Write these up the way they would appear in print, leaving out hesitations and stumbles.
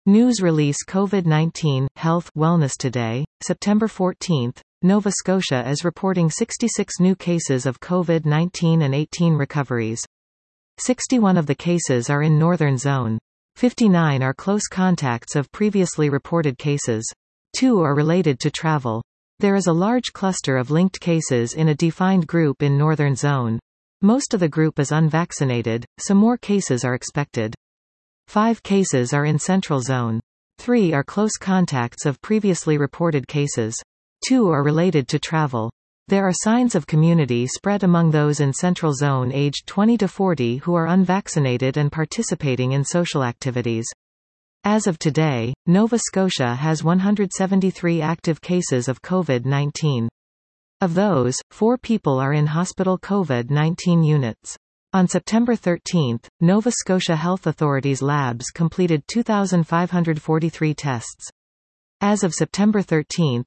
News release COVID-19, Health, Wellness Today, September 14. Nova Scotia is reporting 66 new cases of COVID-19 and 18 recoveries. 61 of the cases are in Northern Zone. 59 are close contacts of previously reported cases. 2 are related to travel. There is a large cluster of linked cases in a defined group in Northern Zone. Most of the group is unvaccinated, so more cases are expected. 5 cases are in Central Zone. 3 are close contacts of previously reported cases. 2 are related to travel. There are signs of community spread among those in Central Zone aged 20 to 40 who are unvaccinated and participating in social activities. As of today, Nova Scotia has 173 active cases of COVID-19. Of those, 4 people are in hospital COVID-19 units. On September 13, Nova Scotia Health Authority's labs completed 2,543 tests. As of September 13,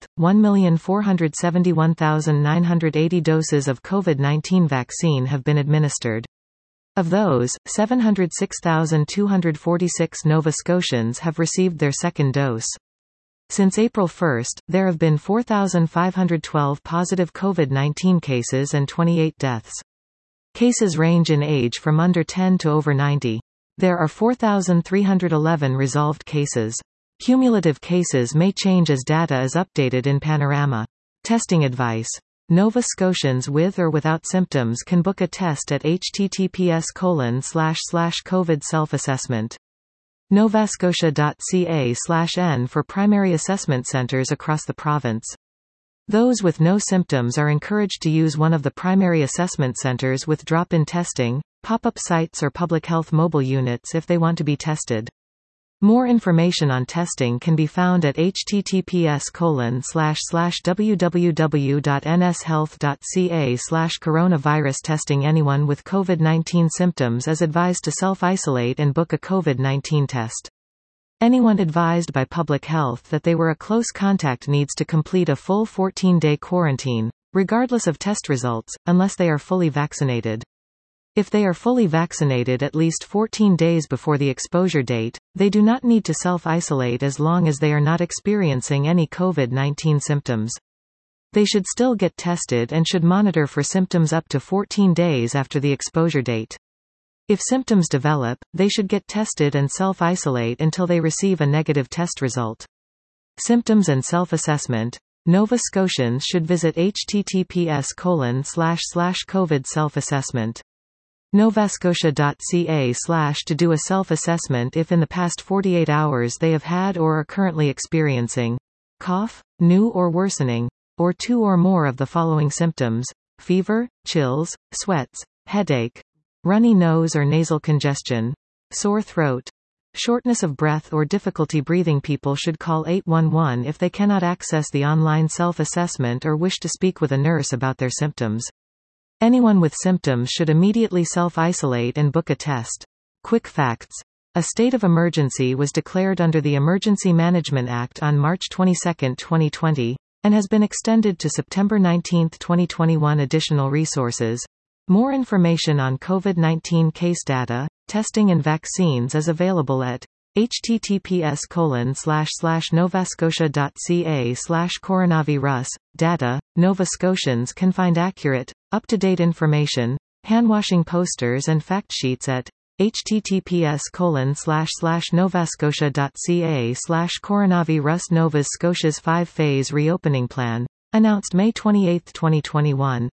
1,471,980 doses of COVID-19 vaccine have been administered. Of those, 706,246 Nova Scotians have received their second dose. Since April 1, there have been 4,512 positive COVID-19 cases and 28 deaths. Cases range in age from under 10 to over 90. There are 4,311 resolved cases. Cumulative cases may change as data is updated in Panorama. Testing advice. Nova Scotians with or without symptoms can book a test at https://covid self-assessment. novascotia.ca/n for primary assessment centres across the province. Those with no symptoms are encouraged to use one of the primary assessment centres with drop-in testing, pop-up sites or public health mobile units if they want to be tested. More information on testing can be found at https://www.nshealth.ca/coronavirus testing. Anyone with COVID-19 symptoms is advised to self-isolate and book a COVID-19 test. Anyone advised by public health that they were a close contact needs to complete a full 14-day quarantine, regardless of test results, unless they are fully vaccinated. If they are fully vaccinated at least 14 days before the exposure date, they do not need to self-isolate as long as they are not experiencing any COVID-19 symptoms. They should still get tested and should monitor for symptoms up to 14 days after the exposure date. If symptoms develop, they should get tested and self-isolate until they receive a negative test result. Symptoms and self-assessment. Nova Scotians should visit https://covid self-assessment. novascotia.ca/ to do a self-assessment if in the past 48 hours they have had or are currently experiencing cough, new or worsening, or 2 or more of the following symptoms: fever, chills, sweats, headache, runny nose or nasal congestion, sore throat, shortness of breath or difficulty breathing. People should call 811 if they cannot access the online self-assessment or wish to speak with a nurse about their symptoms. Anyone with symptoms should immediately self-isolate and book a test. Quick facts. A state of emergency was declared under the Emergency Management Act on March 22, 2020, and has been extended to September 19, 2021. Additional resources. More information on COVID-19 case data, testing and vaccines is available at https://novascotia.ca/coronavirus. Data. Nova Scotians can find accurate, up-to-date information, handwashing posters and fact sheets at https://novascotia.ca/coronavirus. Nova Scotia's 5-phase reopening plan, announced May 28, 2021.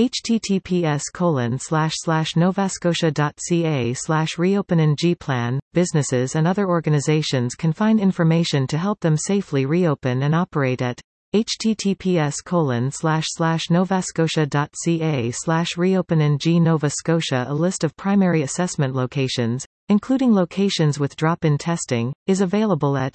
https://novascotia.ca/reopening plan. Businesses and other organizations can find information to help them safely reopen and operate at https://novascotia.ca/reopening. Nova Scotia. A list of primary assessment locations, including locations with drop-in testing, is available at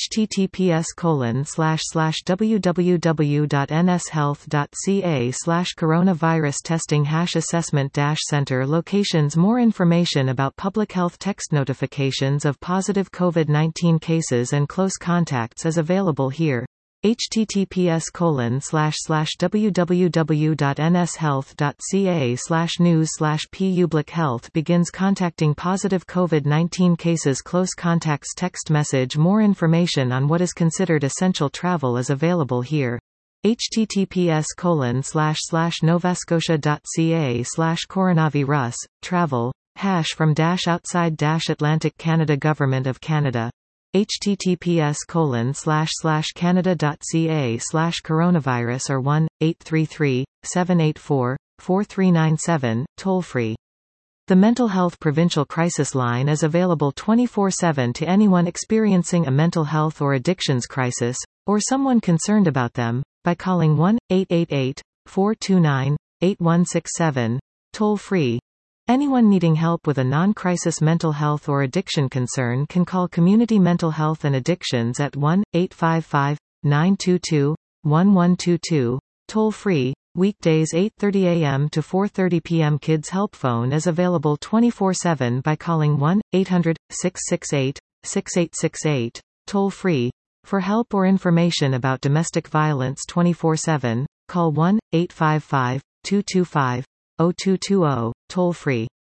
https://www.nshealth.ca/coronavirus testing #assessment center locations. More information about public health text notifications of positive COVID-19 cases and close contacts is available here. https://www.nshealth.ca/news/public health begins contacting positive COVID-19 cases. Close contacts text message. More information on what is considered essential travel is available here. https://novascotia.ca/coronavirus, travel, from outside Atlantic Canada Government of Canada. https://canada.ca/coronavirus or 1-833-784-4397, toll-free. The Mental Health Provincial Crisis Line is available 24/7 to anyone experiencing a mental health or addictions crisis, or someone concerned about them, by calling 1-888-429-8167, toll-free. Anyone needing help with a non-crisis mental health or addiction concern can call Community Mental Health and Addictions at 1-855-922-1122, toll-free, weekdays 8:30 a.m. to 4:30 p.m. Kids Help Phone is available 24/7 by calling 1-800-668-6868, toll-free. For help or information about domestic violence 24/7, call 1-855-225-0220, toll-free.